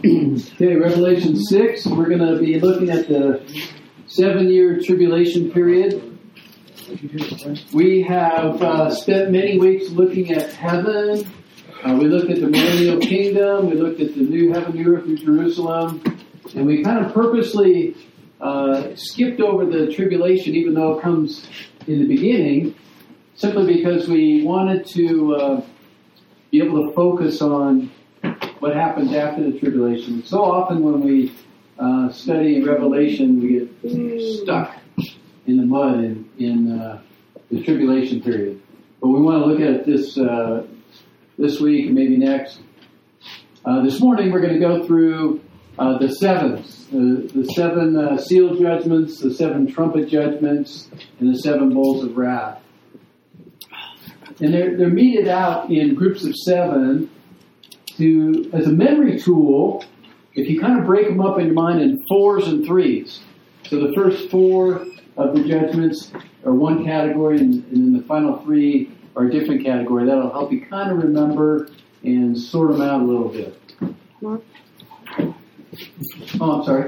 Okay, Revelation 6. We're going to be looking at the 7-year tribulation period. We have spent many weeks looking at heaven. We looked at the millennial kingdom. We looked at the new heaven, new earth, new Jerusalem. And we kind of purposely skipped over the tribulation, even though it comes in the beginning, simply because we wanted to be able to focus on what happens after the tribulation. So often when we study Revelation, we get stuck in the mud in the tribulation period. But we want to look at it this week and maybe next. This morning we're going to go through the sevens, the seven seal judgments, the 7 trumpet judgments, and the 7 bowls of wrath. And they're meted out in groups of 7 as a memory tool. If you kind of break them up in your mind in 4s and 3s. So the first 4 of the judgments are one category, and then the final 3 are a different category. That'll help you kind of remember and sort them out a little bit. Mark? Oh, I'm sorry.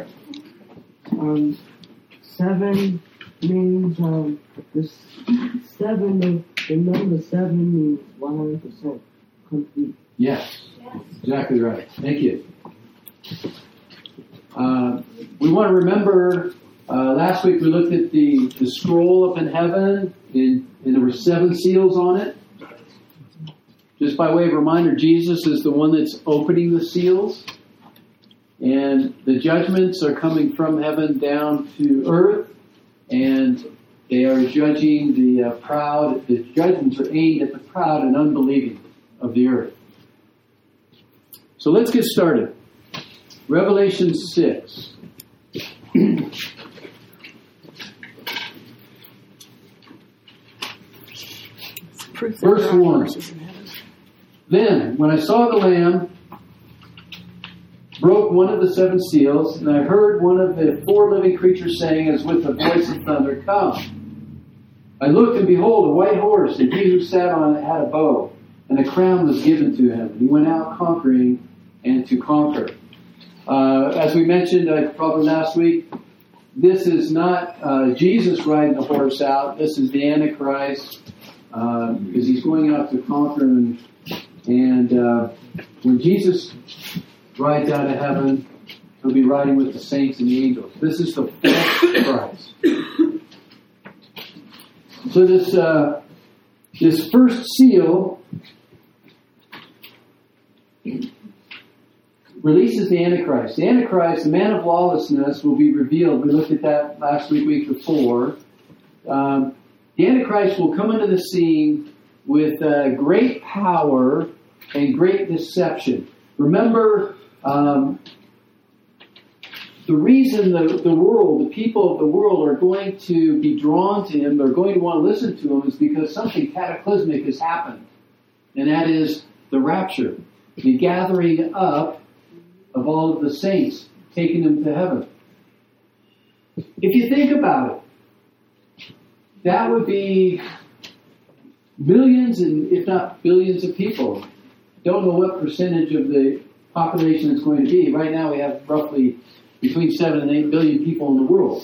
7 means the 7 of the number 7 means 100% complete. Yes, exactly right. Thank you. We want to remember, last week we looked at the scroll up in heaven, and there were 7 seals on it. Just by way of reminder, Jesus is the one that's opening the seals. And the judgments are coming from heaven down to earth, and they are judging the proud. The judgments are aimed at the proud and unbelieving of the earth. So let's get started. Revelation 6. Verse 1. Then, when I saw the Lamb broke one of the 7 seals, and I heard one of the 4 living creatures saying, as with the voice of thunder, "Come." I looked, and behold, a white horse, and he who sat on it had a bow, and a crown was given to him. He went out conquering and to conquer. As we mentioned probably last week, this is not Jesus riding the horse out. This is the Antichrist, because he's going out to conquer. And when Jesus rides out of heaven, he'll be riding with the saints and the angels. This is the false Christ. So this first seal releases the Antichrist. The Antichrist, the man of lawlessness, will be revealed. We looked at that last week before. The Antichrist will come into the scene with great power and great deception. Remember, the reason the people of the world are going to be drawn to him, they're going to want to listen to him, is because something cataclysmic has happened. And that is the rapture, the gathering up of all of the saints, taking them to heaven. If you think about it, that would be millions, and if not billions of people. Don't know what percentage of the population it's going to be. Right now we have roughly between 7 and 8 billion people in the world.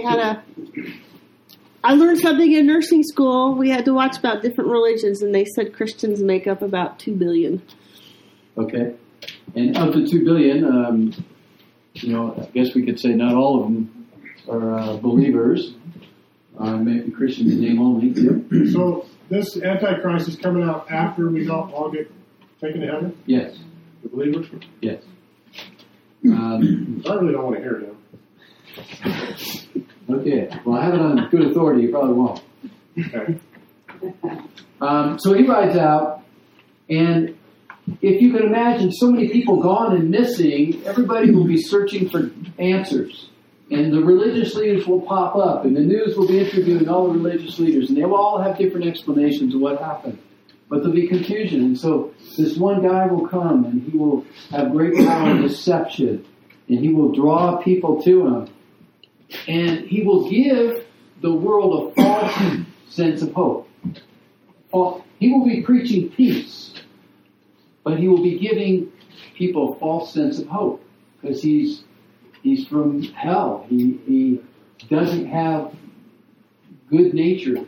I learned something in nursing school. We had to watch about different religions, and they said Christians make up about 2 billion. Okay. And of the 2 billion, I guess we could say not all of them are believers. Maybe Christians in name only. Yep. So this Antichrist is coming out after we all get taken to heaven? Yes. The believers? Yes. I really don't want to hear him. Okay. Well, I have it on good authority. You probably won't. Okay. So he rides out, and if you can imagine so many people gone and missing, everybody will be searching for answers. And the religious leaders will pop up, and the news will be interviewing all the religious leaders, and they will all have different explanations of what happened. But there'll be confusion. And so this one guy will come, and he will have great power and deception, and he will draw people to him. And he will give the world a false sense of hope. He will be preaching peace, but he will be giving people a false sense of hope. because he's from hell. He doesn't have good nature.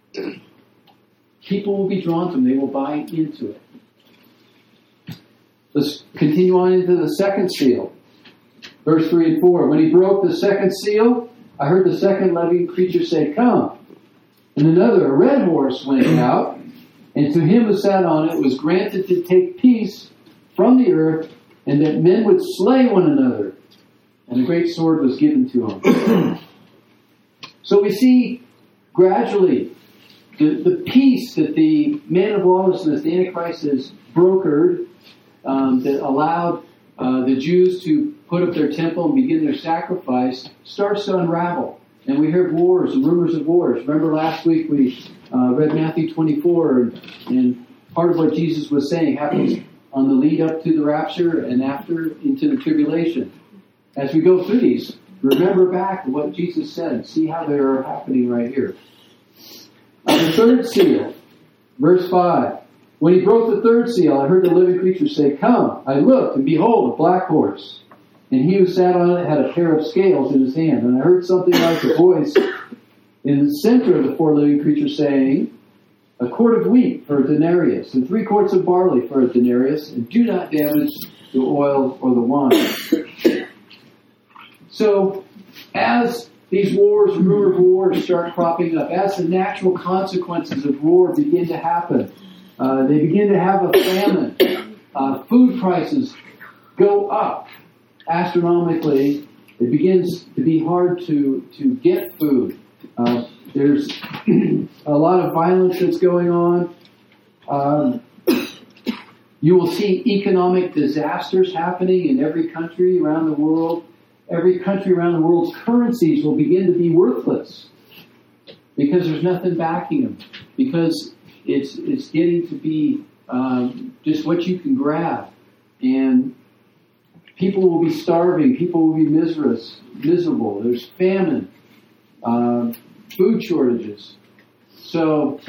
People will be drawn to him. They will buy into it. Let's continue on into the second seal. Verse 3 and 4. When he broke the second seal, I heard the second living creature say, "Come." And another, a red horse, went out, and to him who sat on it was granted to take peace from the earth, and that men would slay one another. And a great sword was given to him. So we see gradually the peace that the man of lawlessness, the Antichrist, has brokered, that allowed the Jews to put up their temple and begin their sacrifice, starts to unravel. And we hear wars and rumors of wars. Remember last week we read Matthew 24, and part of what Jesus was saying happens on the lead up to the rapture and after into the tribulation. As we go through these, remember back what Jesus said. See how they are happening right here. The third seal, verse 5. When he broke the third seal, I heard the living creature say, "Come." I looked, and behold, a black horse. And he who sat on it had a pair of scales in his hand. And I heard something like a voice in the center of the four living creatures saying, "A quart of wheat for a denarius, and 3 quarts of barley for a denarius, and do not damage the oil or the wine." So, as these wars, rumor of wars, start cropping up, as the natural consequences of war begin to happen, they begin to have a famine. Food prices go up astronomically. It begins to be hard to get food. There's a lot of violence that's going on. You will see economic disasters happening in every country around the world. Every country around the world's currencies will begin to be worthless because there's nothing backing them. Because it's getting to be just what you can grab. And people will be starving. People will be miserable. There's famine, food shortages. So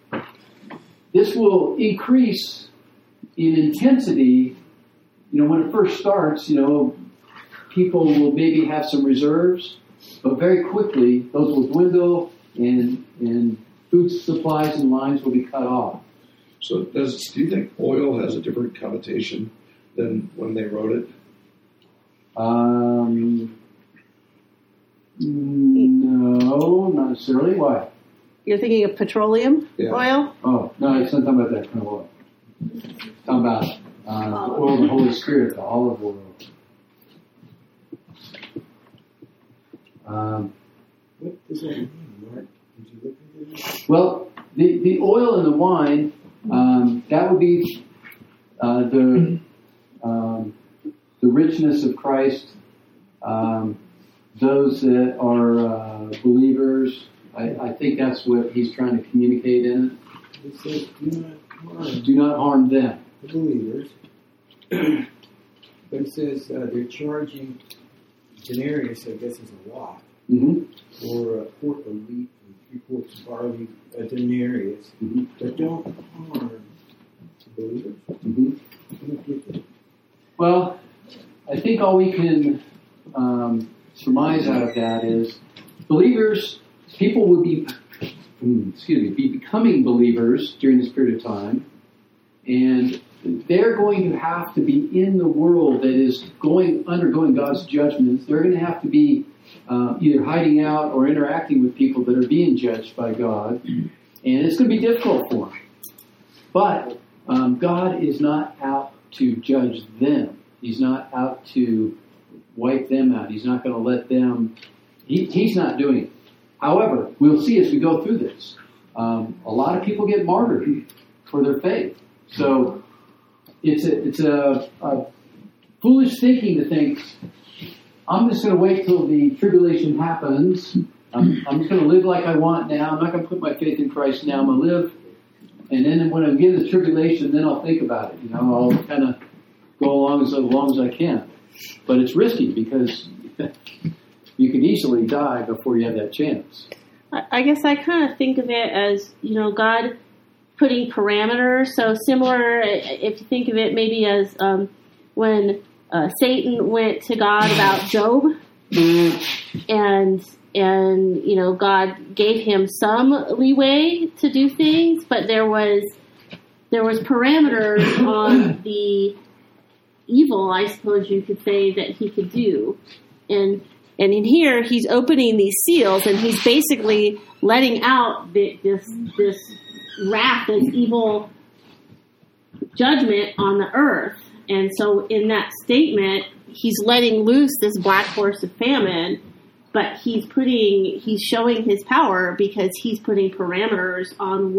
this will increase in intensity. When it first starts, people will maybe have some reserves, but very quickly those will dwindle and food supplies and lines will be cut off. So do you think oil has a different connotation than when they wrote it? No, not necessarily. Why? You're thinking of petroleum oil? Oh, no, it's not talking about that kind of oil. It's talking about the oil of the Holy Spirit, the olive oil. What does that mean, Mark? Did you look into that? Well, the oil and the wine, that would be the richness of Christ. Those that are believers, I think that's what he's trying to communicate in It says, it. Do not harm them. the believers. But it says they're charging denarius, I guess is a lot, for a quart of wheat and 3 quarts of barley, a denarius. But don't harm the believers. I don't get that. Well, I think all we can surmise out of that is believers, people would be becoming believers during this period of time, and they're going to have to be in the world that is undergoing God's judgments. They're going to have to be either hiding out or interacting with people that are being judged by God, and it's going to be difficult for them. But God is not out to judge them. He's not out to wipe them out. He's not going to let them. He's not doing it. However, we'll see as we go through this. A lot of people get martyred for their faith. So it's a foolish thinking to think, I'm just going to wait till the tribulation happens. I'm just going to live like I want now. I'm not going to put my faith in Christ now. I'm going to live. And then when I get in the tribulation, then I'll think about it. I'll kind of go along as long as I can. But it's risky because you can easily die before you have that chance. I guess I kind of think of it as, God putting parameters. So similar, if you think of it maybe as when Satan went to God about Job, and God gave him some leeway to do things, but there was parameters on the evil, I suppose you could say, that he could do. And in here, he's opening these seals, and he's basically letting out this wrath, this evil judgment on the earth. And so in that statement, he's letting loose this black horse of famine, but he's showing his power because he's putting parameters on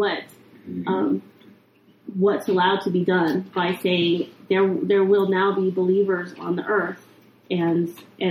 what's allowed to be done by saying there will now be believers on the earth, and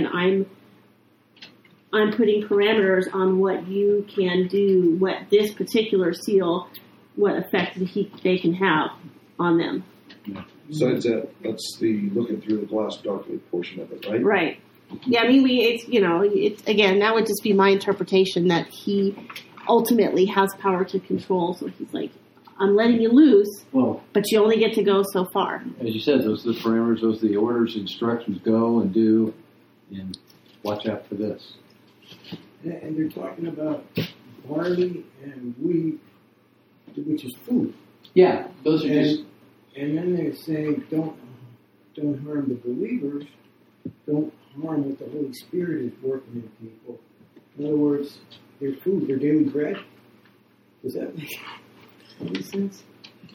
I'm putting parameters on what you can do, what this particular seal, what effect they can have on them. So that's the looking through the glass darkly portion of it, right? Right. Yeah, I mean, it's again, that would just be my interpretation that he ultimately has power to control. So he's like, I'm letting you loose, but you only get to go so far. As you said, those are the parameters, those are the orders, instructions, go and do, and watch out for this. And they're talking about barley and wheat, which is food. Yeah, those are just... And then they're saying, don't harm the believers, don't harm what the Holy Spirit is working in people. In other words, their food, their daily bread. Does that make any sense?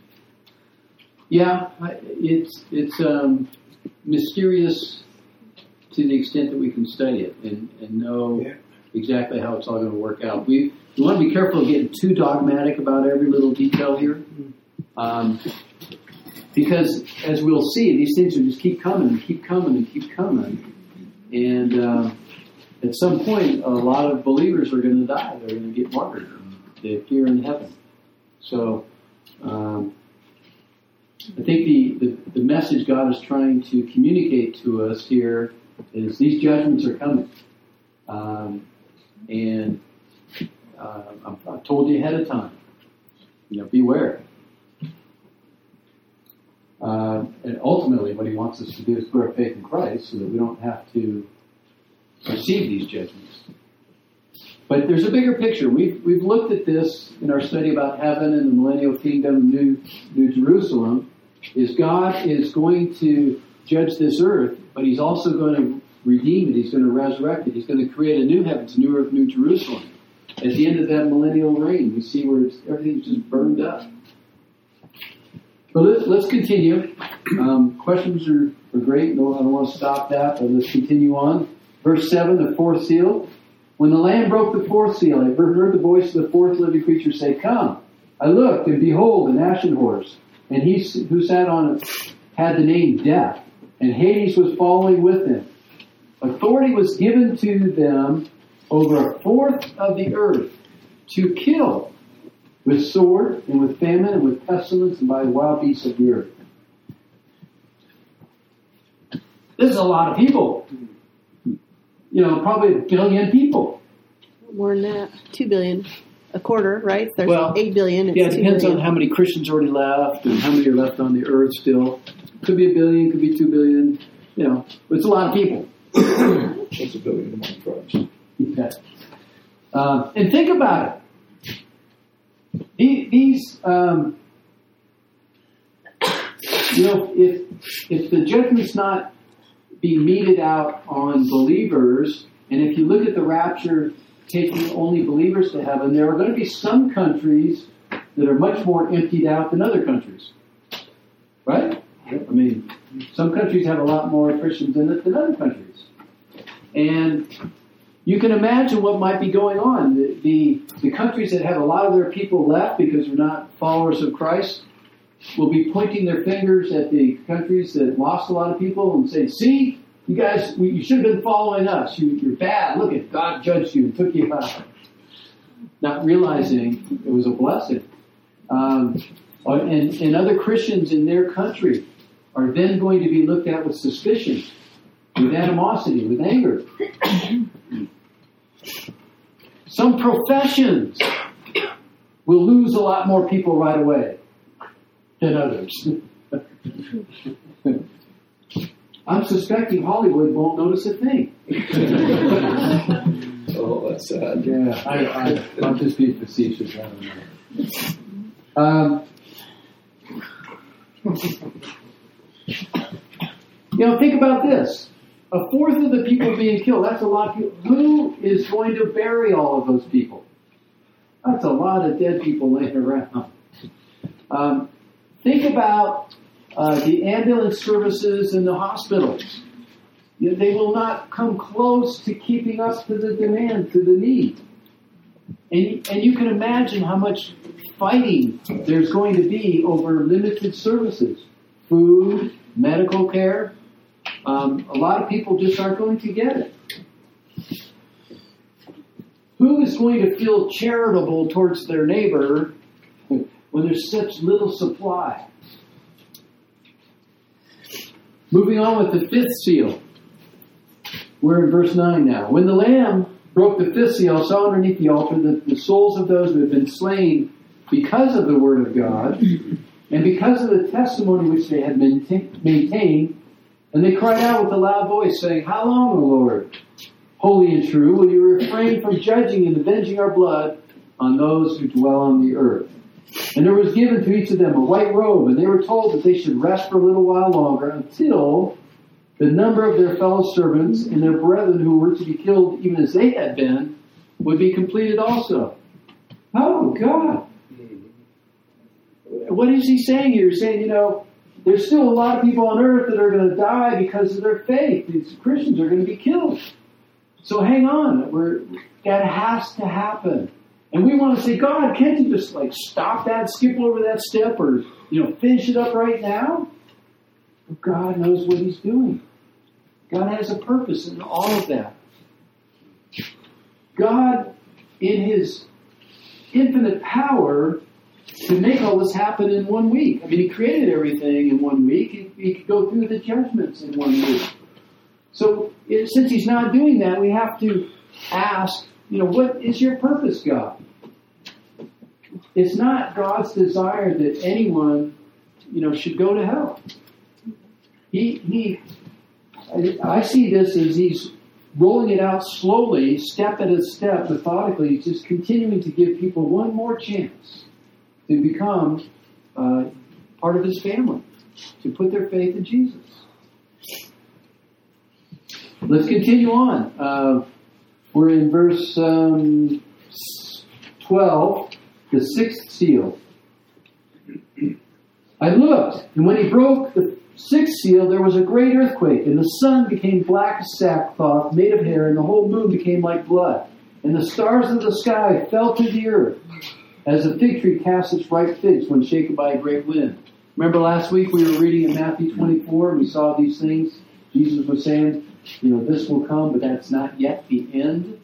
Yeah, it's mysterious to the extent that we can study it and know exactly how it's all going to work out. We want to be careful of getting too dogmatic about every little detail here. Because, as we'll see, these things will just keep coming and keep coming and keep coming. And at some point, a lot of believers are going to die. They're going to get martyred. They appear in heaven. So, I think the message God is trying to communicate to us here is these judgments are coming. And I've told you ahead of time. Beware. And ultimately, what he wants us to do is put our faith in Christ so that we don't have to receive these judgments. But there's a bigger picture. We've looked at this in our study about heaven and the millennial kingdom, New Jerusalem. Is God is going to judge this earth, but he's also going to redeem it. He's going to resurrect it. He's going to create a new heavens, new earth, New Jerusalem. At the end of that millennial reign, we see where everything's just burned up. But let's continue. Questions are great. No, I don't want to stop that, but let's continue on. Verse 7, the fourth seal. When the Lamb broke the fourth seal, I heard the voice of the fourth living creature say, "Come." I looked, and behold, an ashen horse, and he who sat on it had the name Death, and Hades was following with him. Authority was given to them over a fourth of the earth to kill, with sword, and with famine, and with pestilence, and by the wild beasts of the earth. This is a lot of people. Probably 1 billion people. More than that. 2 billion. A quarter, right? There's 8 billion. It depends on how many Christians already left and how many are left on the earth still. Could be 1 billion, could be 2 billion. But it's a lot of people. It's 1 billion among tribes. Okay. And think about it. These, if the judgment's not being meted out on believers, and if you look at the rapture taking only believers to heaven, there are going to be some countries that are much more emptied out than other countries. Right? I mean, some countries have a lot more Christians in it than other countries. And you can imagine what might be going on. The countries that have a lot of their people left because they're not followers of Christ will be pointing their fingers at the countries that lost a lot of people and say, "See, you guys, you should have been following us. You're bad. Look at God judged you and took you out." Not realizing it was a blessing. And other Christians in their country are then going to be looked at with suspicion, with animosity, with anger. Some professions will lose a lot more people right away than others. I'm suspecting Hollywood won't notice a thing. Oh, that's sad. Yeah, I'll just be facetious. I don't know. Think about this. 1/4 of the people being killed, that's a lot of people. Who is going to bury all of those people? That's a lot of dead people laying around. Think about the ambulance services in the hospitals. They will not come close to keeping up to the demand, to the need. And you can imagine how much fighting there's going to be over limited services. Food, medical care. A lot of people just aren't going to get it. Who is going to feel charitable towards their neighbor when there's such little supply? Moving on with the 5th seal. We're in verse 9 now. When the Lamb broke the 5th seal, I saw underneath the altar the souls of those who had been slain because of the word of God and because of the testimony which they had maintained. And they cried out with a loud voice, saying, How long, O Lord, holy and true, will you refrain from judging and avenging our blood on those who dwell on the earth? And there was given to each of them a white robe, and they were told that they should rest for a little while longer until the number of their fellow servants and their brethren who were to be killed even as they had been would be completed also. Oh, God. What is he saying here? He's saying, there's still a lot of people on earth that are going to die because of their faith. These Christians are going to be killed. So hang on. That has to happen. And we want to say, God, can't you just stop that, skip over that step, or finish it up right now? But God knows what he's doing. God has a purpose in all of that. God, in his infinite power, can make all this happen in 1 week. I mean, he created everything in 1 week. He could go through the judgments in 1 week. So, since he's not doing that, we have to ask, what is your purpose, God? It's not God's desire that anyone, should go to hell. I see this as he's rolling it out slowly, step at a step, methodically. He's just continuing to give people one more chance to become part of his family, to put their faith in Jesus. Let's continue on. We're in verse 12, the 6th seal. I looked, and when he broke the 6th seal, there was a great earthquake, and the sun became black as sackcloth made of hair, and the whole moon became like blood. And the stars of the sky fell to the earth, as a fig tree casts its ripe figs when shaken by a great wind. Remember last week we were reading in Matthew 24, and we saw these things. Jesus was saying, this will come, but that's not yet the end.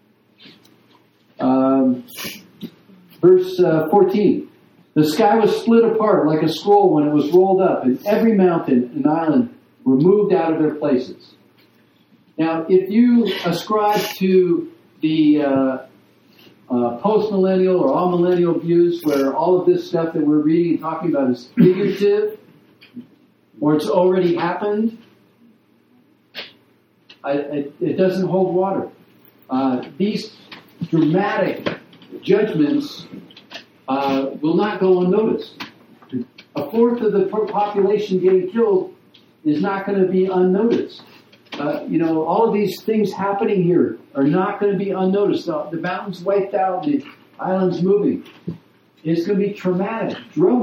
Verse 14. The sky was split apart like a scroll when it was rolled up, and every mountain and island were moved out of their places. Now, if you ascribe to the post-millennial or all-millennial views where all of this stuff that we're reading and talking about is figurative, or it's already happened, it doesn't hold water. These dramatic judgments will not go unnoticed. 1/4 of the population getting killed is not going to be unnoticed. All of these things happening here are not going to be unnoticed. The mountains wiped out, the islands moving. It's going to be dramatic.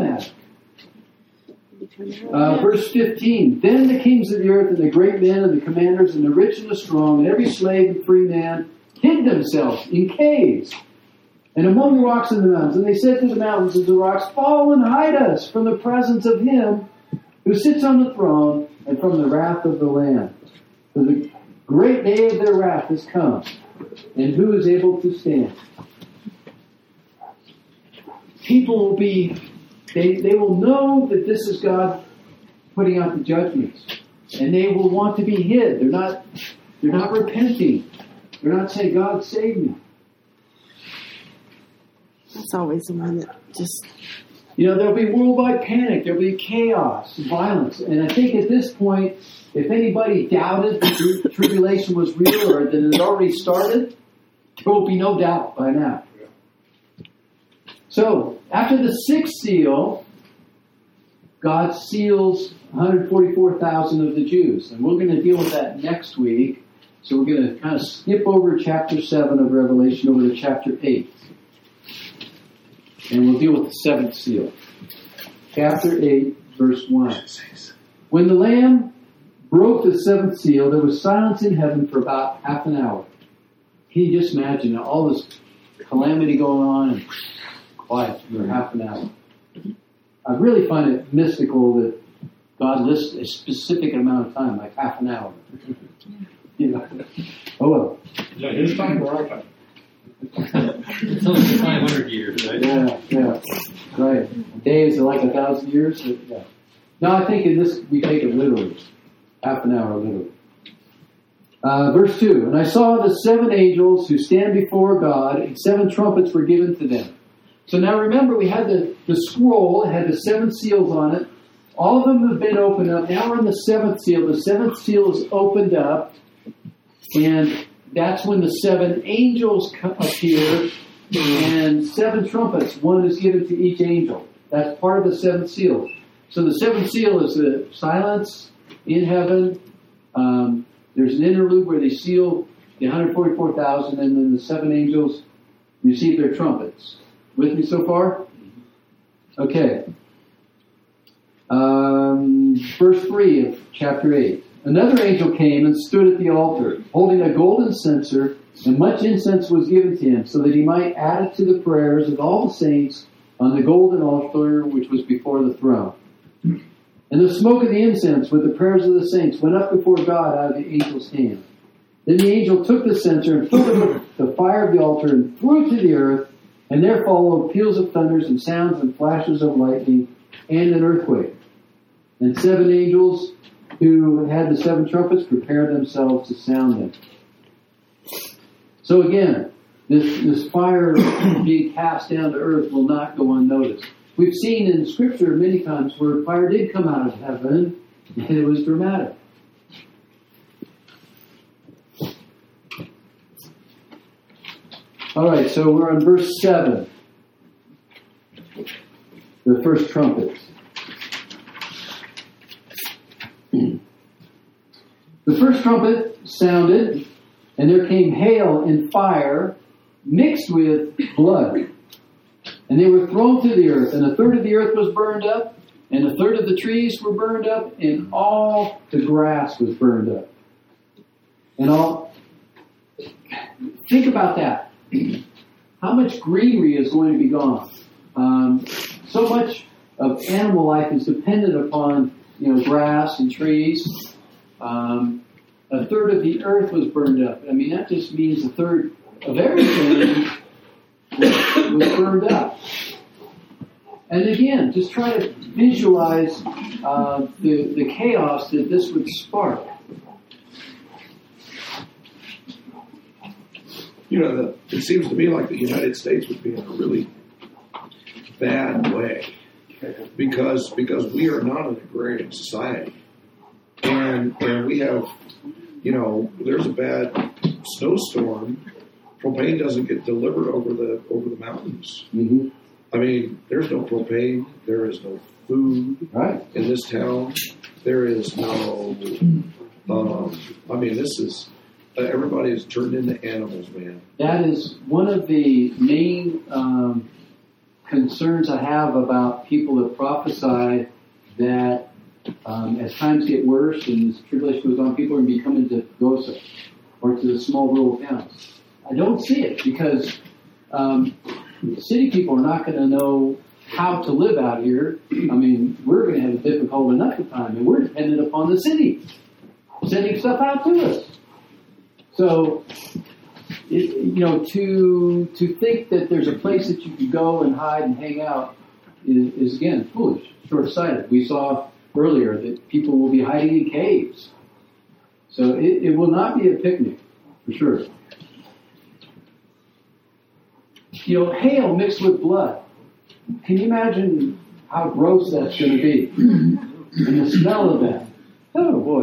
Verse 15. Then the kings of the earth and the great men and the commanders and the rich and the strong and every slave and free man hid themselves in caves and among the rocks in the mountains. And they said to the mountains and to the rocks, Fall and hide us from the presence of him who sits on the throne and from the wrath of the Lamb. For the great day of their wrath has come, and who is able to stand? People will be, they will know that this is God putting out the judgments, and they will want to be hid. They're not repenting. They're not saying, God, save me. That's always the one that just there'll be worldwide panic, there'll be chaos, violence. And I think at this point, if anybody doubted the tribulation was real or that it had already started, there will be no doubt by now. So, after the sixth seal, God seals 144,000 of the Jews. And we're going to deal with that next week. So we're going to kind of skip over chapter 7 of Revelation over to chapter 8. And we'll deal with the seventh seal. Chapter 8, verse 1. When the Lamb broke the seventh seal, there was silence in heaven for about half an hour. Can you just imagine all this calamity going on and quiet for half an hour? I really find it mystical that God lists a specific amount of time, like half an hour. Oh well. Yeah, his time or our time? It's only 500 years, right? Yeah, right. Days are like 1,000 years. Yeah. No, I think in this we take it literally. Half an hour literally. Verse 2, and I saw the 7 angels who stand before God, and 7 trumpets were given to them. So now remember, we had the scroll, it had the 7 seals on it. All of them have been opened up. Now we're on the 7th seal. The 7th seal is opened up, and that's when the 7 angels appear, and 7 trumpets. One is given to each angel. That's part of the 7th seal. So the 7th seal is the silence in heaven. There's an interlude where they seal the 144,000, and then the 7 angels receive their trumpets. With me so far? Okay. Verse 3 of chapter 8. Another angel came and stood at the altar, holding a golden censer, and much incense was given to him, so that he might add it to the prayers of all the saints on the golden altar which was before the throne. And the smoke of the incense with the prayers of the saints went up before God out of the angel's hand. Then the angel took the censer and filled it with the fire of the altar and threw it to the earth, and there followed peals of thunders and sounds and flashes of lightning and an earthquake. And 7 angels who had the 7 trumpets prepared themselves to sound them. So again, this fire being cast down to earth will not go unnoticed. We've seen in Scripture many times where fire did come out of heaven, and it was dramatic. All right, so we're on verse 7. The first trumpet. The first trumpet sounded, and there came hail and fire mixed with blood. And they were thrown to the earth, and a third of the earth was burned up, and a third of the trees were burned up, and all the grass was burned up. And all. Think about that. How much greenery is going to be gone? So much of animal life is dependent upon, grass and trees. A third of the earth was burned up. I mean, that just means a third of everything was burned up. And again, just try to visualize the chaos that this would spark. It seems to me like the United States would be in a really bad way because we are not an agrarian society, and we have, there's a bad snowstorm, propane doesn't get delivered over the mountains. Mm-hmm. I mean, there's no propane, there is no food in this town, there is no. This is. Everybody is turned into animals, man. That is one of the main concerns I have about people that prophesy that as times get worse and this tribulation goes on, people are going to be coming to Gosa or to the small rural towns. I don't see it because city people are not going to know how to live out here. I mean, we're going to have a difficult enough of time, and we're dependent upon the city sending stuff out to us. So, to think that there's a place that you can go and hide and hang out is again, foolish, short-sighted. We saw earlier that people will be hiding in caves. So it will not be a picnic, for sure. Hail mixed with blood. Can you imagine how gross that's going to be. And the smell of that. Oh, boy.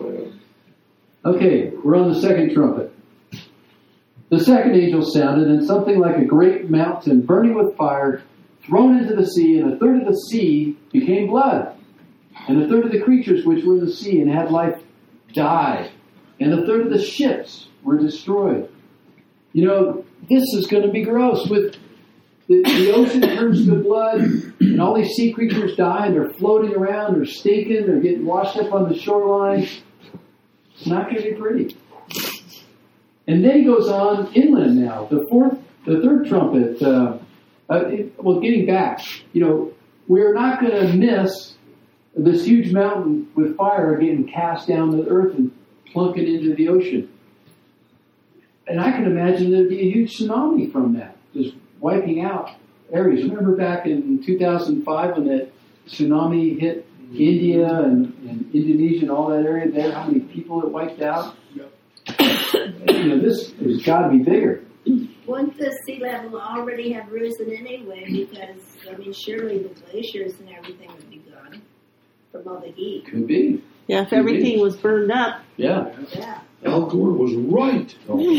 Okay, we're on the second trumpet. The second angel sounded, and something like a great mountain burning with fire thrown into the sea, and a third of the sea became blood. And a third of the creatures which were in the sea and had life died. And a third of the ships were destroyed. You know, this is going to be gross. With the ocean turns to blood, and all these sea creatures die, and they're floating around, they're stinking, they're getting washed up on the shoreline. It's not going to be pretty. And then he goes on inland now. The third trumpet. Getting back, you know, we're not going to miss this huge mountain with fire getting cast down to the earth and plunking into the ocean. And I can imagine there'd be a huge tsunami from that, just wiping out areas. Remember back in 2005 when that tsunami hit India and Indonesia and all that area there, how many people it wiped out? Yep. You know, this has got to be bigger. Wouldn't the sea level already have risen anyway? Because, I mean, surely the glaciers and everything would be gone from all the heat. Could be. Yeah, if everything was burned up. Yeah. Yeah. Al Gore was right.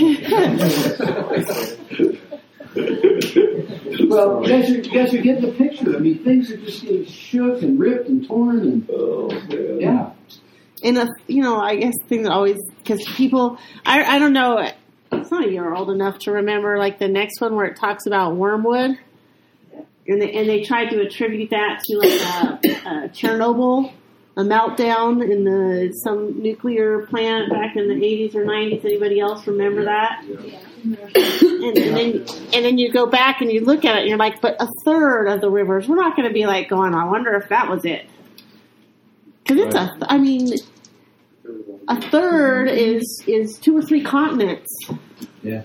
Well, you guys are getting the picture. I mean, things are just getting shook and ripped and torn. And yeah. And, I guess things always, because people, I don't know, some of you are old enough to remember, like, the next one where it talks about wormwood. And they tried to attribute that to, like, Chernobyl, a meltdown in some nuclear plant back in the 80s or 90s. Anybody else remember that? Yeah. And then you go back and you look at it and you're like, but a third of the rivers, we're not going to be like going, I wonder if that was it. Because a third is 2 or 3 continents. Yeah.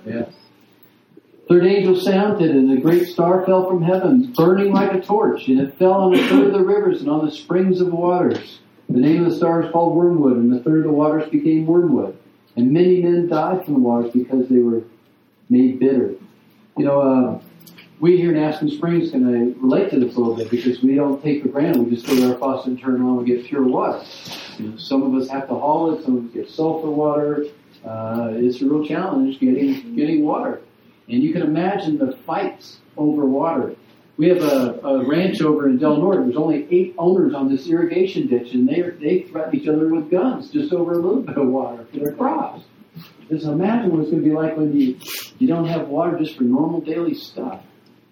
Third angel sounded, and a great star fell from heaven, burning like a torch, and it fell on a third of the rivers and on the springs of waters. The name of the star is called Wormwood, and the third of the waters became wormwood. And many men died from the waters because they were made bitter. You know, we here in Aspen Springs can relate to this a little bit because we don't take for granted. We just go to our faucet and turn it on and get pure water. You know, some of us have to haul it. Some of us get sulfur water. It's a real challenge getting water. And you can imagine the fights over water. We have a ranch over in Del Norte. There's only 8 owners on this irrigation ditch, and they threaten each other with guns just over a little bit of water for their crops. Just imagine what it's going to be like when you don't have water just for normal daily stuff.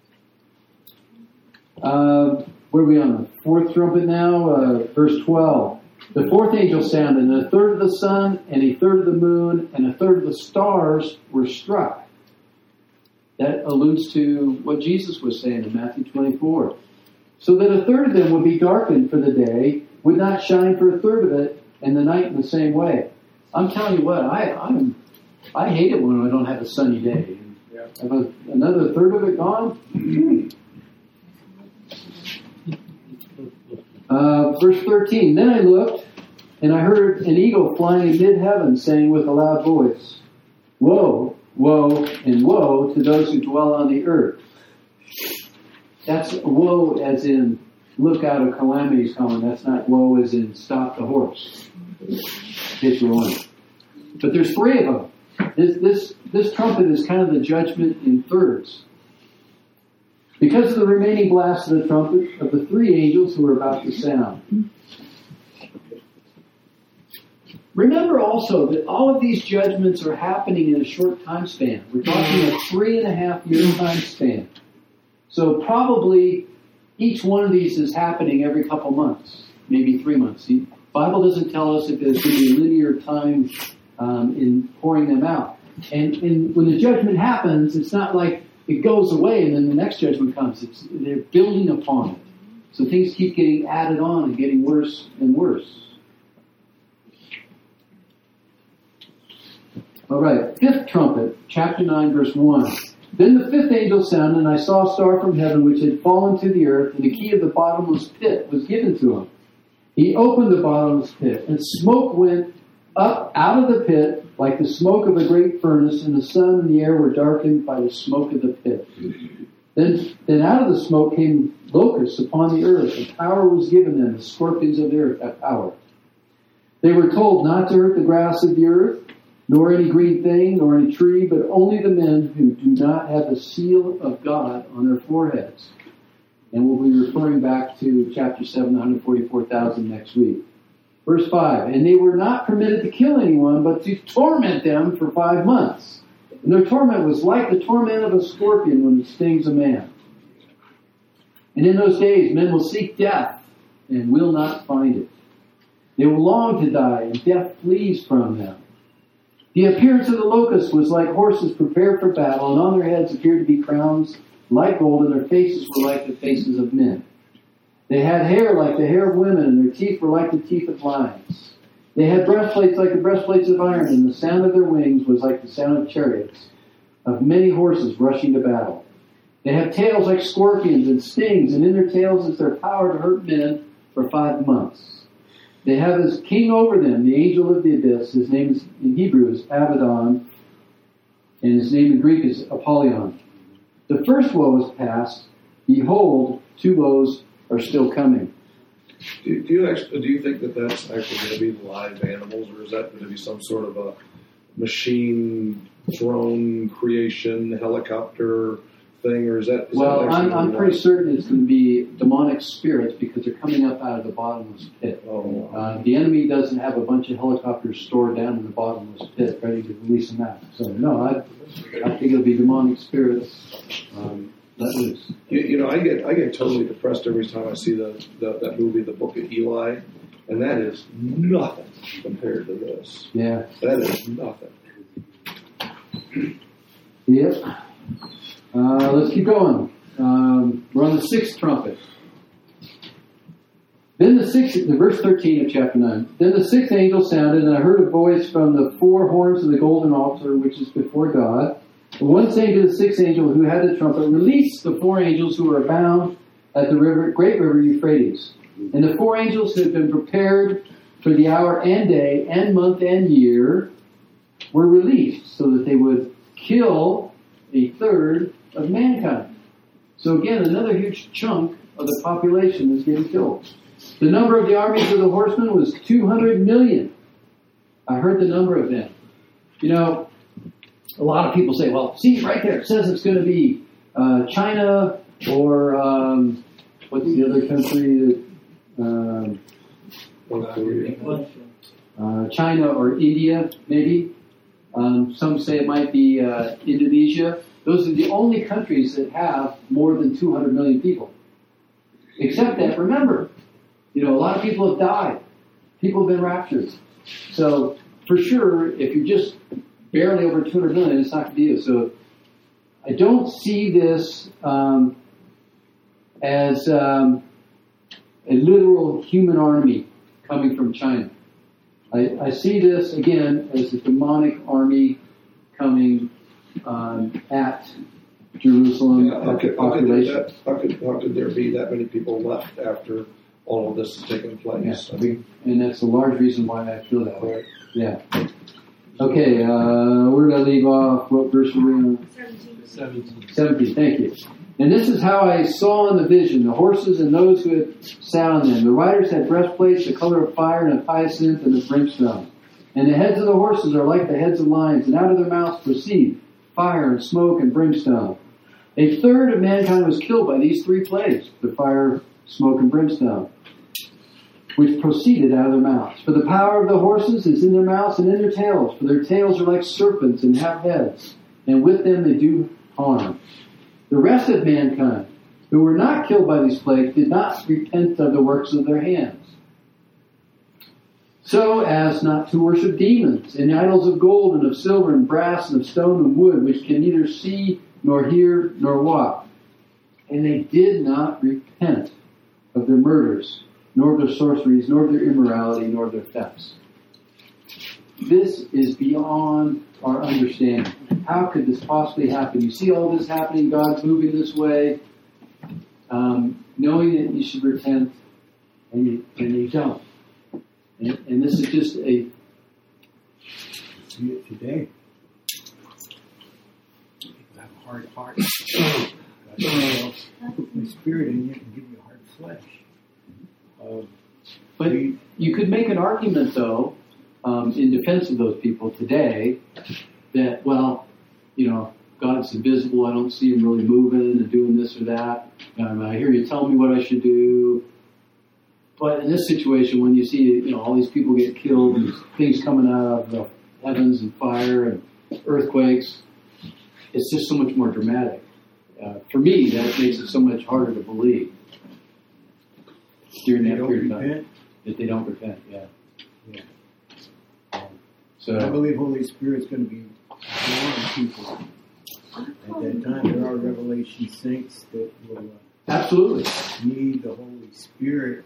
Where are we on? The fourth trumpet now? Verse 12. The fourth angel sounded, and a third of the sun, and a third of the moon, and a third of the stars were struck. That alludes to what Jesus was saying in Matthew 24. So that a third of them would be darkened for the day, would not shine for a third of it, and the night in the same way. I'm telling you what, I hate it when I don't have a sunny day. Yeah. Have another third of it gone? Verse 13. Then I looked, and I heard an eagle flying in mid-heaven, saying with a loud voice, Woe, woe, and woe to those who dwell on the earth. That's woe as in look out, a calamity's coming. That's not woe as in stop the horse. Get your one. But there's 3 of them. This trumpet is kind of the judgment in thirds. Because of the remaining blast of the trumpet of the 3 angels who are about to sound. Remember also that all of these judgments are happening in a short time span. We're talking a 3.5-year time span. So probably each one of these is happening every couple months, maybe 3 months. The Bible doesn't tell us if there's going to be linear time in pouring them out. And when the judgment happens, it's not like it goes away and then the next judgment comes. They're building upon it. So things keep getting added on and getting worse and worse. All right, 5th trumpet, chapter 9, verse 1. Then the 5th angel sounded, and I saw a star from heaven which had fallen to the earth, and the key of the bottomless pit was given to him. He opened the bottomless pit, and smoke went up out of the pit like the smoke of a great furnace, and the sun and the air were darkened by the smoke of the pit. Then out of the smoke came locusts upon the earth, and power was given them. The scorpions of the earth have power. They were told not to hurt the grass of the earth, nor any green thing, nor any tree, but only the men who do not have the seal of God on their foreheads. And we'll be referring back to chapter 7, 144,000 next week. Verse 5, and they were not permitted to kill anyone, but to torment them for 5 months. And their torment was like the torment of a scorpion when it stings a man. And in those days, men will seek death and will not find it. They will long to die, and death flees from them. The appearance of the locusts was like horses prepared for battle, and on their heads appeared to be crowns like gold, and their faces were like the faces of men. They had hair like the hair of women, and their teeth were like the teeth of lions. They had breastplates like the breastplates of iron, and the sound of their wings was like the sound of chariots, of many horses rushing to battle. They have tails like scorpions and stings, and in their tails is their power to hurt men for 5 months. They have as king over them the angel of the abyss. His name is, in Hebrew is Abaddon, and his name in Greek is Apollyon. The first woe is past. Behold, 2 woes are still coming. Do you think that that's actually going to be live animals, or is that going to be some sort of a machine, drone creation, helicopter thing, or is that? Well, I'm pretty certain it's going to be demonic spirits because they're coming up out of the bottomless pit. The enemy doesn't have a bunch of helicopters stored down in the bottomless pit ready to release them out. So no, I think it'll be demonic spirits let loose. I get totally depressed every time I see that movie, The Book of Eli, and that is nothing compared to this. Yeah, that is nothing. Yep. Let's keep going. We're on the 6th trumpet. Then verse 13 of chapter 9. Then the 6th angel sounded, and I heard a voice from the 4 horns of the golden altar, which is before God. The one saying to the 6th angel who had the trumpet, release the 4 angels who are bound at the great river Euphrates. And the 4 angels who had been prepared for the hour and day and month and year were released so that they would kill a third of mankind. So again, another huge chunk of the population is getting killed. The number of the armies of the horsemen was 200 million. I heard the number of them. A lot of people say, well, see, right there, it says it's going to be China or what's the other country? China or India, maybe. Some say it might be Indonesia. Those are the only countries that have more than 200 million people. Except that, remember, a lot of people have died. People have been raptured. So, for sure, if you're just barely over 200 million, it's not going to be you. So, I don't see this as a literal human army coming from China. I see this, again, as a demonic army coming at Jerusalem, at the population. How could there be that many people left after all of this has taken place? Yeah, and that's a large reason why I feel that way. Yeah. Okay, where did I leave off? What verse were we on? 17, thank you. And this is how I saw in the vision, the horses and those who had sat on them. The riders had breastplates, the color of fire and of hyacinth and of brimstone. And the heads of the horses are like the heads of lions, and out of their mouths proceed fire and smoke and brimstone. A third of mankind was killed by these 3 plagues, the fire, smoke, and brimstone, which proceeded out of their mouths. For the power of the horses is in their mouths and in their tails, for their tails are like serpents and have heads, and with them they do harm. The rest of mankind, who were not killed by these plagues, did not repent of the works of their hands, so as not to worship demons and idols of gold and of silver and brass and of stone and wood, which can neither see nor hear nor walk. And they did not repent of their murders, nor of their sorceries, nor of their immorality, nor of their thefts. This is beyond our understanding. How could this possibly happen? You see all this happening, God's moving this way, knowing that you should repent, and you don't. And this is just a... See it today. People have a hard heart. put my spirit in you and give you hard flesh. But you could make an argument, though, in defense of those people today, that, well, God's invisible. I don't see him really moving and doing this or that. I hear you tell me what I should do. But in this situation, when you see, all these people get killed and things coming out of the heavens and fire and earthquakes, it's just so much more dramatic. For me, that makes it so much harder to believe during that period of time. If they don't repent, yeah. So I believe Holy Spirit's going to be drawing people. At that time, there are Revelation saints that will absolutely need the Holy Spirit.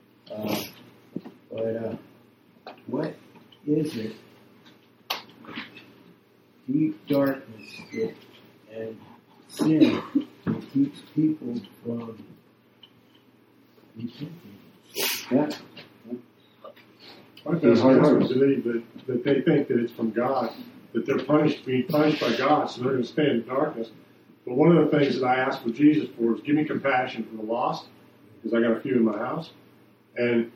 But what is it? Deep darkness and sin that keeps people from repenting. Yeah. I believe that they think that it's from God, that they're being punished by God, so they're going to stay in the darkness. But one of the things that I ask for Jesus for is give me compassion for the lost, because I got a few in my house, and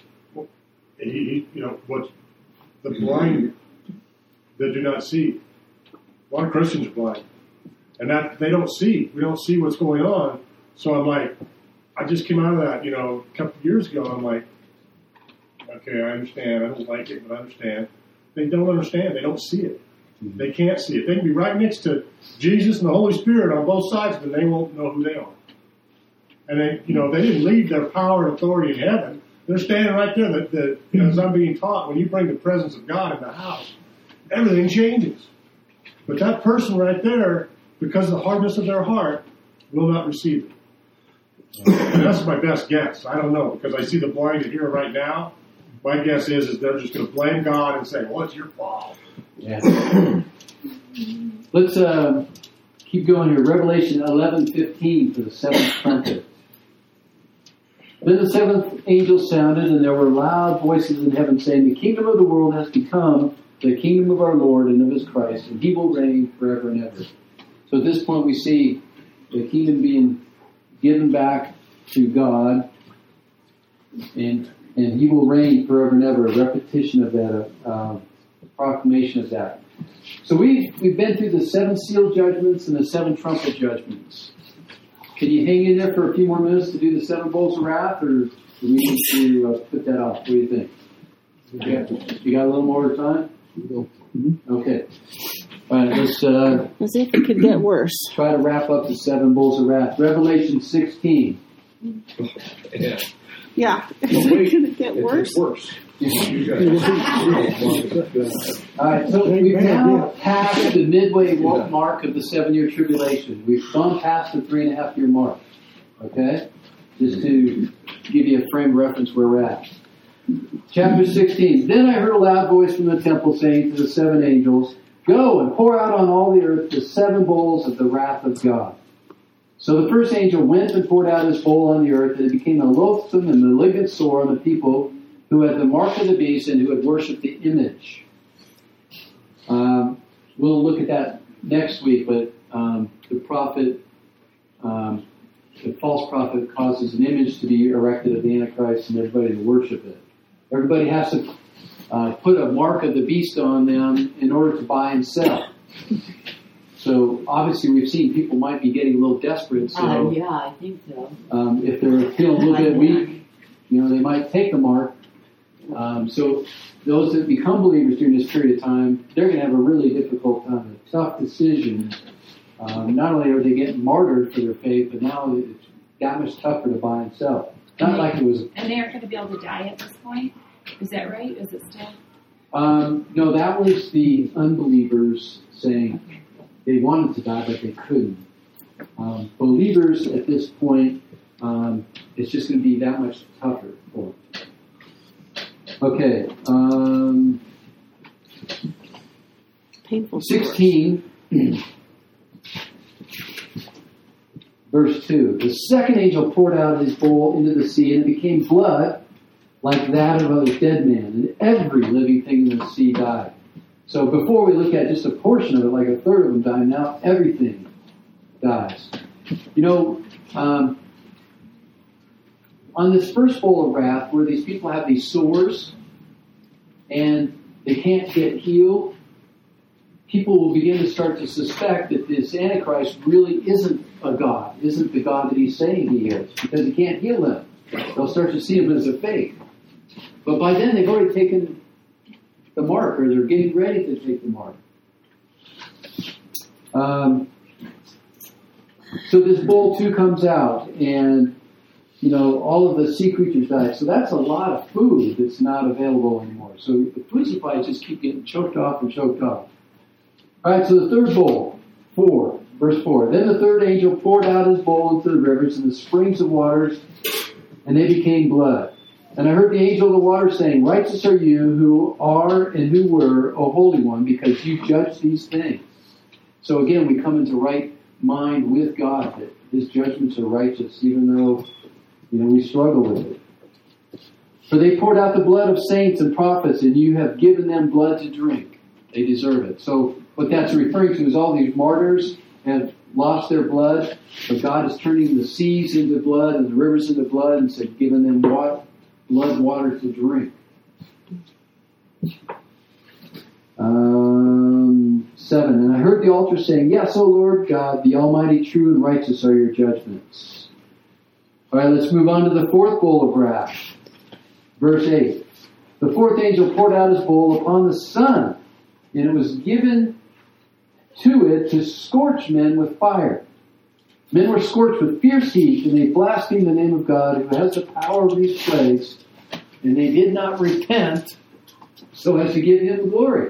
what's the blind that do not see. A lot of Christians are blind, and that they don't see. We don't see what's going on. So I'm like, I just came out of that, a couple of years ago. I'm like, okay, I understand. I don't like it, but I understand. They don't understand. They don't see it. Mm-hmm. They can't see it. They can be right next to Jesus and the Holy Spirit on both sides, but they won't know who they are. And they didn't leave their power and authority in heaven. They're standing right there. As I'm being taught, when you bring the presence of God in the house, everything changes. But that person right there, because of the hardness of their heart, will not receive it. And that's my best guess. I don't know, because I see the blinded here right now. My guess is they're just going to blame God and say, well, it's your fault. Yeah. Let's keep going here. Revelation 11:15 for the seventh trumpet. Then the seventh angel sounded, and there were loud voices in heaven saying, the kingdom of the world has become the kingdom of our Lord and of his Christ, and he will reign forever and ever. So at this point we see the kingdom being given back to God, and he will reign forever and ever. A repetition of that, a proclamation of that. So we've been through the 7 seal judgments and the 7 trumpet judgments. Can you hang in there for a few more minutes to do the 7 bowls of wrath, or do we need to put that off? What do you think? You got a little more time? Okay. All right, let's see if it could get worse. Try to wrap up the 7 bowls of wrath. Revelation 16. Yeah. Is it going to get worse? It's worse. All right, so we've now passed the midway mark of the 7-year tribulation. We've gone past the 3.5-year mark. Okay? Just to give you a frame of reference where we're at. Chapter 16. Then I heard a loud voice from the temple saying to the 7 angels, go and pour out on all the earth the 7 bowls of the wrath of God. So the first angel went and poured out his bowl on the earth, and it became a loathsome and malignant sore on the people who had the mark of the beast and who had worshipped the image. We'll look at that next week, but the prophet, the false prophet causes an image to be erected of the Antichrist and everybody to worship it. Everybody has to put a mark of the beast on them in order to buy and sell. So obviously we've seen people might be getting a little desperate. So yeah, I think so. If they're feeling a little bit weak, they might take the mark. So those that become believers during this period of time, they're going to have a really difficult time, a tough decision. Not only are they getting martyred for their faith, but now it's that much tougher to buy and sell. Not like it was. And they aren't going to be able to die at this point? Is that right? Is it still? No, that was the unbelievers saying they wanted to die, but they couldn't. Believers at this point, it's just going to be that much tougher for them. Okay. Painful. 16, verse 2. The second angel poured out his bowl into the sea, and it became blood like that of a dead man, and every living thing in the sea died. So before we look at just a portion of it, like a third of them died, now everything dies. You know, on this first bowl of wrath, where these people have these sores and they can't get healed, people will begin to start to suspect that this Antichrist really isn't a God, isn't the God that he's saying he is, because he can't heal them. They'll start to see him as a fake. But by then, they've already taken the mark, or they're getting ready to take the mark. So this bowl too comes out, and you know, all of the sea creatures die. So that's a lot of food that's not available anymore. So the food supplies just keep getting choked off and choked off. All right, so the third bowl, 4, verse 4. Then the third angel poured out his bowl into the rivers and the springs of waters, and they became blood. And I heard the angel of the water saying, Righteous are you who are and who were, O Holy One, because you judge these things. So again, we come into right mind with God, that his judgments are righteous, even though, you know, we struggle with it. For they poured out the blood of saints and prophets, and you have given them blood to drink. They deserve it. So what that's referring to is all these martyrs have lost their blood, but God is turning the seas into blood and the rivers into blood, and said, giving them blood water to drink. 7. And I heard the altar saying, Yes, O Lord God, the Almighty, true and righteous are your judgments. All right, let's move on to the fourth bowl of wrath. Verse 8. The fourth angel poured out his bowl upon the sun, and it was given to it to scorch men with fire. Men were scorched with fierce heat, and they blasphemed the name of God, who has the power of these plagues, and they did not repent so as to give him glory.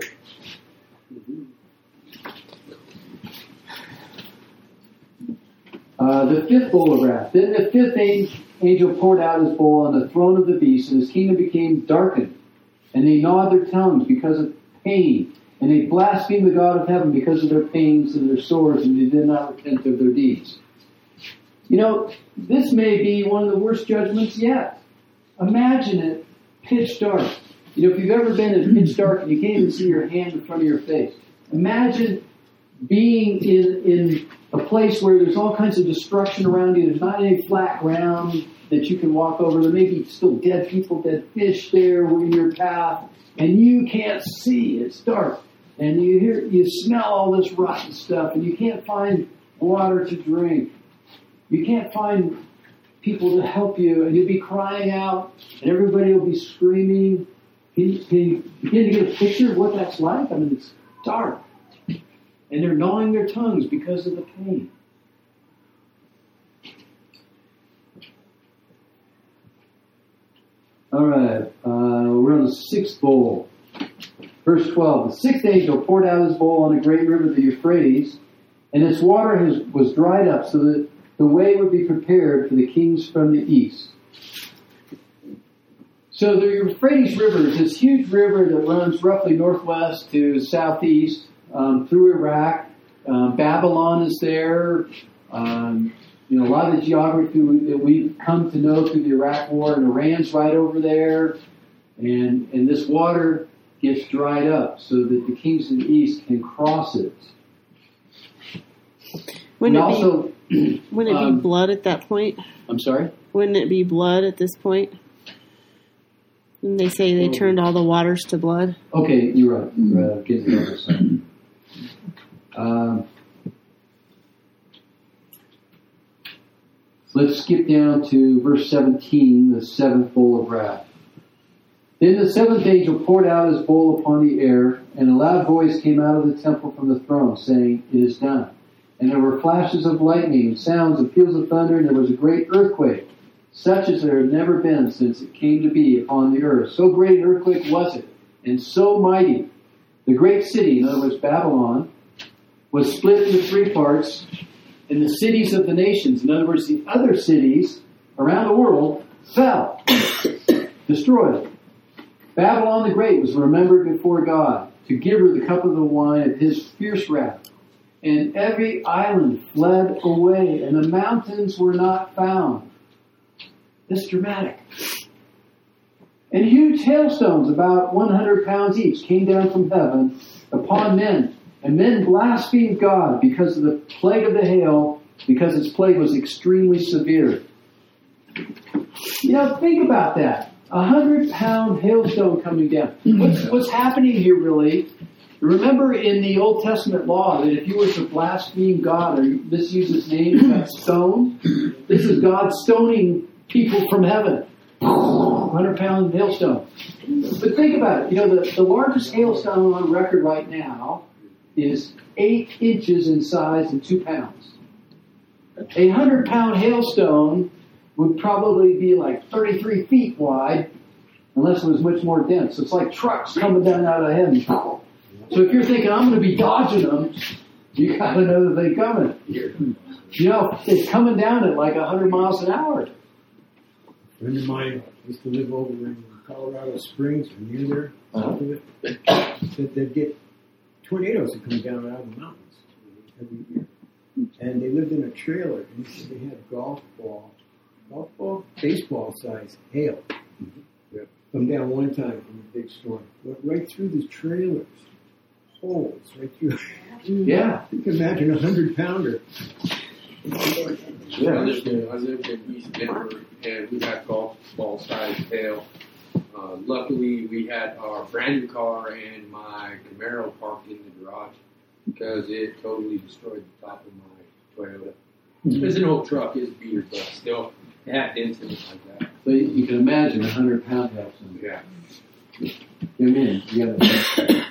The fifth bowl of wrath. Then the fifth angel poured out his bowl on the throne of the beast, and his kingdom became darkened. And they gnawed their tongues because of pain. And they blasphemed the God of heaven because of their pains and their sores, and they did not repent of their deeds. You know, this may be one of the worst judgments yet. Imagine it pitch dark. You know, if you've ever been in pitch dark and you can't even see your hand in front of your face. Imagine being in a place where there's all kinds of destruction around you. There's not any flat ground that you can walk over. There may be still dead people, dead fish there in your path, and you can't see. It's dark. And you smell all this rotten stuff, and you can't find water to drink. You can't find people to help you, and you'll be crying out, and everybody will be screaming. Can you begin to get a picture of what that's like? I mean, it's dark. And they're gnawing their tongues because of the pain. All right, we're on the sixth bowl. Verse 12, the sixth angel poured out his bowl on a great river, the Euphrates, and its water was dried up so that the way would be prepared for the kings from the east. So the Euphrates River is this huge river that runs roughly northwest to southeast through Iraq. Babylon is there. You know, a lot of the geography that we've come to know through the Iraq War, and Iran's right over there. And this water gets dried up so that the kings of the east can cross it. Wouldn't it be blood at that point? I'm sorry? Wouldn't it be blood at this point? And they say they turned all the waters to blood. Okay, you're right. You're right. Getting the other side. Let's skip down to verse 17, the seventh bowl of wrath. Then the seventh angel poured out his bowl upon the air, and a loud voice came out of the temple from the throne, saying, It is done. And there were flashes of lightning, and sounds of peals of thunder, and there was a great earthquake, such as there had never been since it came to be upon the earth. So great an earthquake was it, and so mighty. The great city, in other words Babylon, was split into 3 parts, and the cities of the nations, in other words the other cities around the world, fell, destroyed. Babylon the Great was remembered before God to give her the cup of the wine of his fierce wrath. And every island fled away, and the mountains were not found. This is dramatic. And huge hailstones, about 100 pounds each, came down from heaven upon men. And men blasphemed God because of the plague of the hail, because its plague was extremely severe. You know, think about that. 100-pound hailstone coming down. What's happening here really? Remember in the Old Testament law that if you were to blaspheme God or misuse His name, you got stoned. This is God stoning people from heaven. 100-pound hailstone. But think about it. You know, the largest hailstone on record right now is 8 inches in size and 2 pounds. A 100-pound hailstone would probably be like 33 feet wide unless it was much more dense. It's like trucks coming down out of heaven. So if you're thinking, I'm going to be dodging them, you got to know that they're coming. You know, it's coming down at like 100 miles an hour. A friend of mine used to live over in Colorado Springs, or near there, south of it. Said they'd get tornadoes that come down out of the mountains every year. And they lived in a trailer, and he said they had golf ball, baseball size hail. Come down one time in a big storm. Went right through the trailers. Holes right through. Yeah. You can imagine a 100-pounder. Yeah. I lived in East Denver, and we had golf ball size hail. Luckily, we had our brand new car and my Camaro parked in the garage because it totally destroyed the top of my Toyota. It's an old truck, it's beater, but still, it had dents in it like that. So you can imagine 100-pound hailstone. Yeah. Amen. You got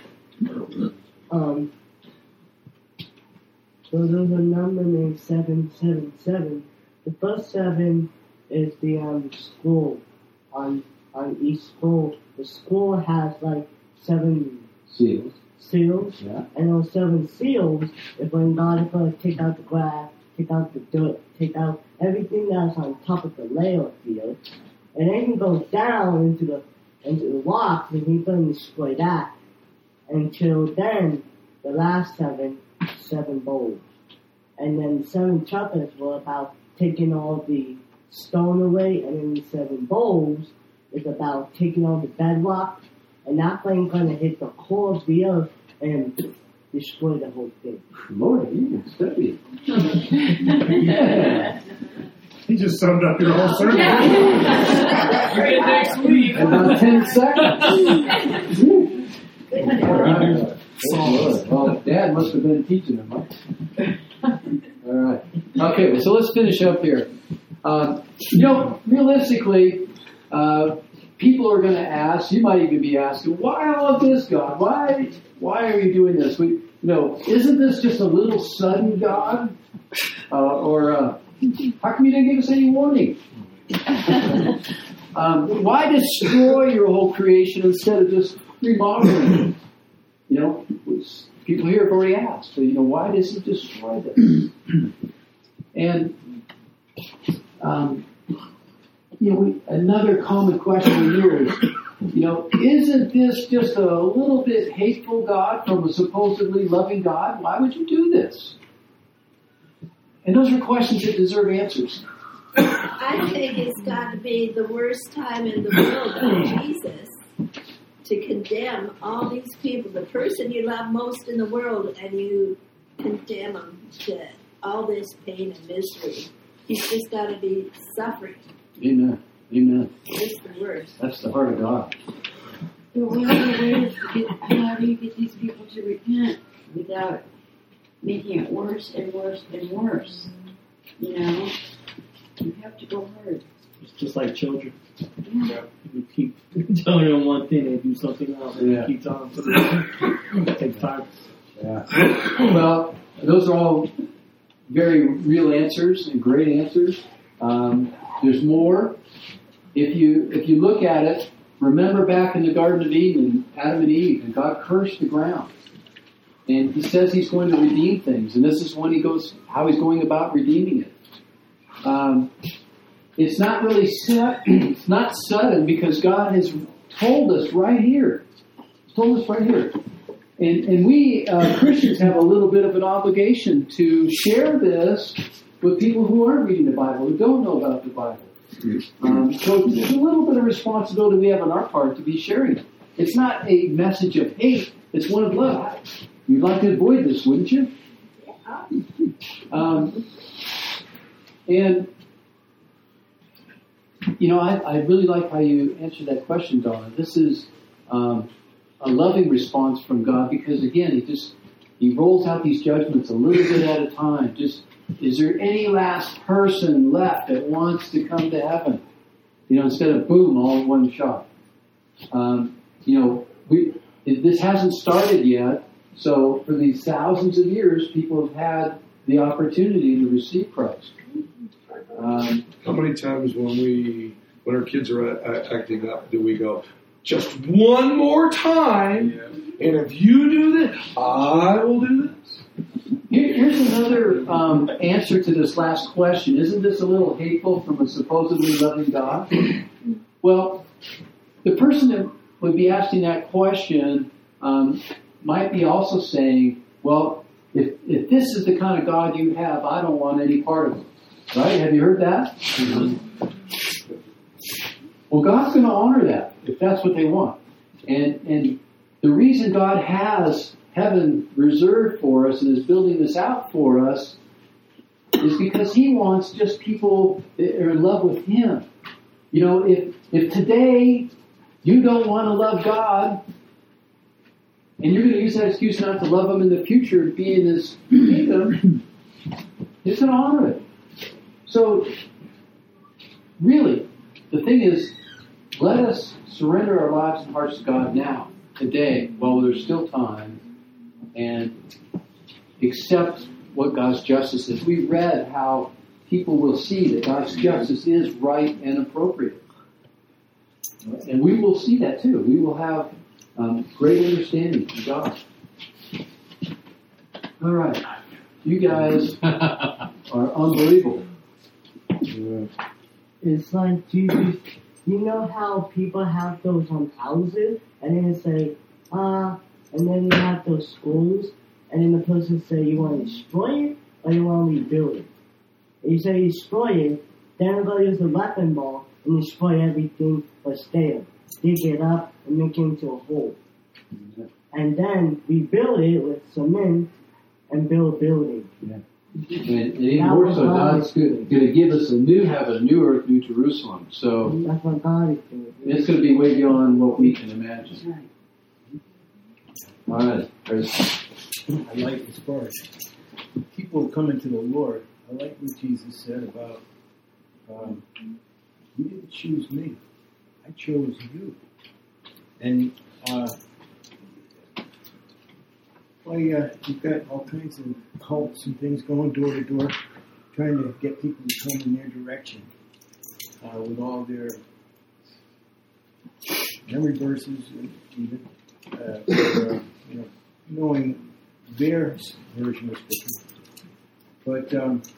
So there's a number named 777. The first 7 is the school on each school. The school has like 7 seals. Yeah. And those 7 seals is when God is going to take out the grass, take out the dirt, take out everything that's on top of the layer field, and then he goes down into the rocks, and he's going to destroy that. Until then, the last 7 bowls. And then the 7 trumpets were about taking all the stone away, and then the 7 bowls is about taking all the bedrock, and that thing's going to hit the core of the earth and destroy the whole thing. Lord, you can study. Yeah. He just summed up your whole sermon. Next week. About 10 seconds. All right. Well, Dad must have been teaching him, right? All right. Okay, so let's finish up here. Realistically, people are going to ask, you might even be asking, why all of this, God? Why are you doing this? Isn't this just a little sudden, God? Or how come you didn't give us any warning? Why destroy your whole creation instead of just remodeling it? People here have already asked, why does He destroy this? And, another common question we hear is, isn't this just a little bit hateful, God, from a supposedly loving God? Why would you do this? And those are questions that deserve answers. I think it's got to be the worst time in the world for Jesus to condemn all these people, the person you love most in the world, and you condemn them to all this pain and misery. He's just got to be suffering. Amen. It's the worst. That's the heart of God. So how do you get these people to repent without making it worse and worse and worse? You have to go hard. It's just like children. Yeah. You keep telling them one thing, they do something else, and you keep telling them it takes time. Yeah. Well, those are all very real answers and great answers. There's more. If you look at it, remember back in the Garden of Eden, Adam and Eve, and God cursed the ground. And He says He's going to redeem things, and this is how He's going about redeeming it. It's not really it's not sudden because God has told us right here. He's told us right here. And we Christians have a little bit of an obligation to share this with people who aren't reading the Bible, who don't know about the Bible. So there's a little bit of responsibility we have on our part to be sharing it. It's not a message of hate, it's one of love. You'd like to avoid this, wouldn't you? And, you know, I really like how you answered that question, Donna. This is a loving response from God because, again, he rolls out these judgments a little bit at a time. Just, is there any last person left that wants to come to heaven? You know, instead of boom, all in one shot. You know, this hasn't started yet. So for these thousands of years, people have had the opportunity to receive Christ. How many times when our kids are acting up, do we go, just one more time, and if you do this, I will do this? Here's another answer to this last question. Isn't this a little hateful from a supposedly loving God? Well, the person that would be asking that question might be also saying, well, if this is the kind of God you have, I don't want any part of it. Right? Have you heard that? Well, God's going to honor that if that's what they want. And the reason God has heaven reserved for us and is building this out for us is because He wants just people that are in love with Him. You know, if today you don't want to love God, and you're going to use that excuse not to love Him in the future, be in His kingdom, He's going to honor it. So, really, the thing is, let us surrender our lives and hearts to God now, today, while there's still time, and accept what God's justice is. We read how people will see that God's justice is right and appropriate. And we will see that too. We will have great understanding of God. All right. You guys are unbelievable. It's like Jesus. You know how people have those houses, and then say, and then you have those schools, and then the person say, you want to destroy it or you want to rebuild it? And you say destroy it, then everybody use a weapon ball and destroy everything but stay, dig it up and make it into a hole. And then rebuild it with cement and build a building. Yeah. And even more so, God's going to give us a new heaven, new earth, new Jerusalem. So that's what God is doing. It's going to be way beyond what we can imagine. All right. I like as far as people coming to the Lord. I like what Jesus said about, you didn't choose me. I chose you. And you've got all kinds of cults and things going door to door, trying to get people to come in their direction with all their memory verses, and even knowing their version of Scripture. But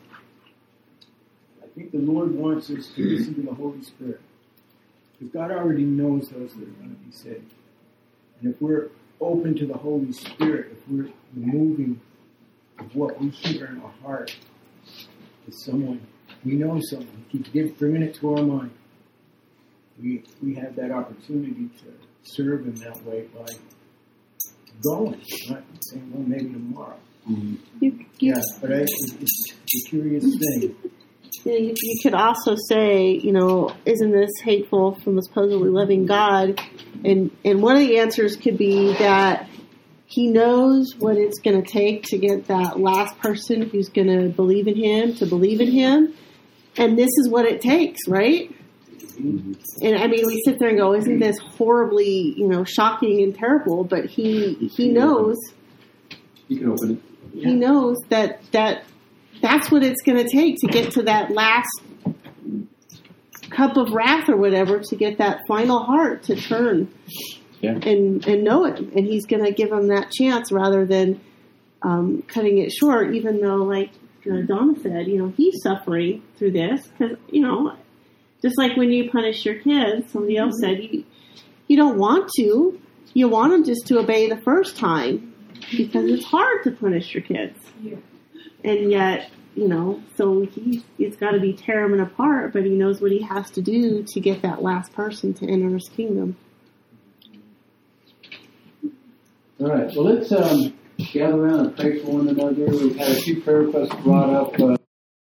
I think the Lord wants us to listen to the Holy Spirit, because God already knows those that are going to be saved. And if we're open to the Holy Spirit, if we're moving of what we hear in our heart to someone, we know someone, bringing it to our mind, we have that opportunity to serve Him that way by going, not saying, well, maybe tomorrow. But it's a curious thing. You could also say, isn't this hateful from a supposedly loving God? And one of the answers could be that He knows what it's going to take to get that last person who's going to believe in Him to believe in Him. And this is what it takes, right? Mm-hmm. And I mean, we sit there and go, isn't this horribly, shocking and terrible? But He knows. You can open it. He knows that's what it's going to take to get to that last cup of wrath or whatever, to get that final heart to turn and know Him. And He's going to give them that chance rather than cutting it short, even though, like Donna said, He's suffering through this. Because, just like when you punish your kids, somebody else said, you don't want to. You want them just to obey the first time, because it's hard to punish your kids. Yeah. And yet, so he's got to be tearing them apart, but He knows what He has to do to get that last person to enter His kingdom. All right. Well, let's gather around and pray for one another. We've had a few prayer requests brought up.